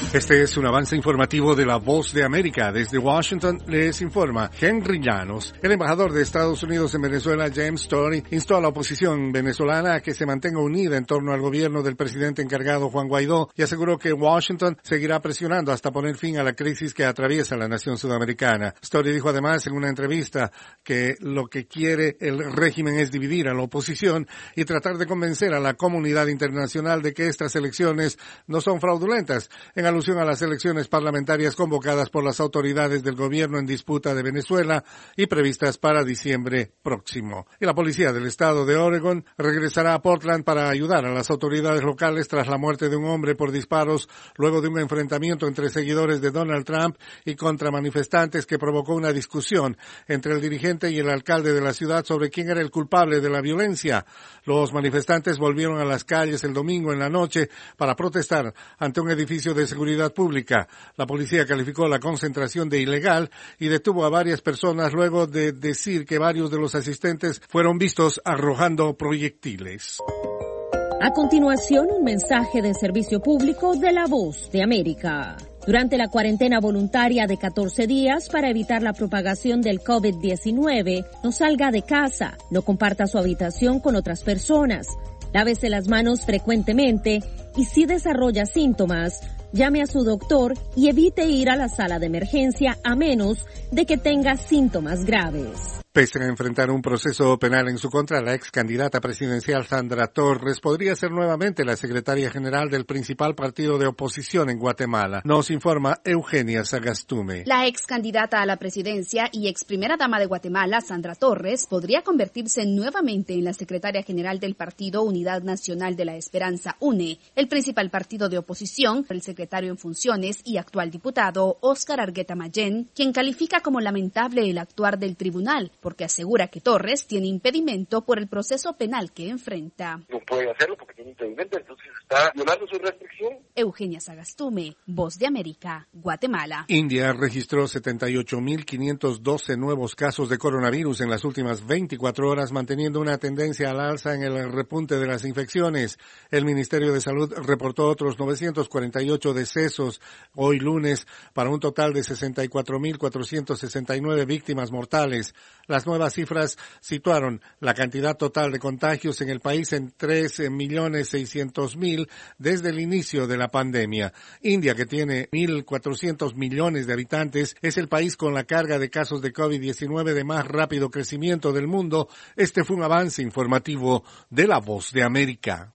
Este es un avance informativo de La Voz de América. Desde Washington les informa Henry Llanos. El embajador de Estados Unidos en Venezuela, James Story, instó a la oposición venezolana a que se mantenga unida en torno al gobierno del presidente encargado Juan Guaidó y aseguró que Washington seguirá presionando hasta poner fin a la crisis que atraviesa la nación sudamericana. Story dijo además en una entrevista que lo que quiere el régimen es dividir a la oposición y tratar de convencer a la comunidad internacional de que estas elecciones no son fraudulentas, en alusión a las elecciones parlamentarias convocadas por las autoridades del gobierno en disputa de Venezuela y previstas para diciembre próximo. Y la policía del estado de Oregon regresará a Portland para ayudar a las autoridades locales tras la muerte de un hombre por disparos luego de un enfrentamiento entre seguidores de Donald Trump y contra manifestantes que provocó una discusión entre el dirigente y el alcalde de la ciudad sobre quién era el culpable de la violencia. Los manifestantes volvieron a las calles el domingo en la noche para protestar ante un edificio de seguridad pública. La policía calificó la concentración de ilegal y detuvo a varias personas luego de decir que varios de los asistentes fueron vistos arrojando proyectiles. A continuación, un mensaje de servicio público de La Voz de América. Durante la cuarentena voluntaria de 14 días para evitar la propagación del COVID-19, no salga de casa, no comparta su habitación con otras personas, lávese las manos frecuentemente y si desarrolla síntomas, llame a su doctor y evite ir a la sala de emergencia a menos de que tenga síntomas graves. Pese a enfrentar un proceso penal en su contra, la ex candidata presidencial Sandra Torres podría ser nuevamente la secretaria general del principal partido de oposición en Guatemala. Nos informa Eugenia Sagastume. La ex candidata a la presidencia y ex primera dama de Guatemala, Sandra Torres, podría convertirse nuevamente en la secretaria general del partido Unidad Nacional de la Esperanza, UNE, el principal partido de oposición. El secretario en funciones y actual diputado, Óscar Argueta Mayén, quien califica como lamentable el actuar del tribunal, porque asegura que Torres tiene impedimento por el proceso penal que enfrenta. No puede hacerlo porque tiene impedimento, entonces está violando su restricción. Eugenia Sagastume, Voz de América, Guatemala. India registró 78.512 nuevos casos de coronavirus en las últimas 24 horas, manteniendo una tendencia al alza en el repunte de las infecciones. El Ministerio de Salud reportó otros 948 decesos hoy lunes para un total de 64.469 víctimas mortales. Las nuevas cifras situaron la cantidad total de contagios en el país en 13.600.000 desde el inicio de la pandemia. India, que tiene 1.400 millones de habitantes, es el país con la carga de casos de COVID-19 de más rápido crecimiento del mundo. Este fue un avance informativo de La Voz de América.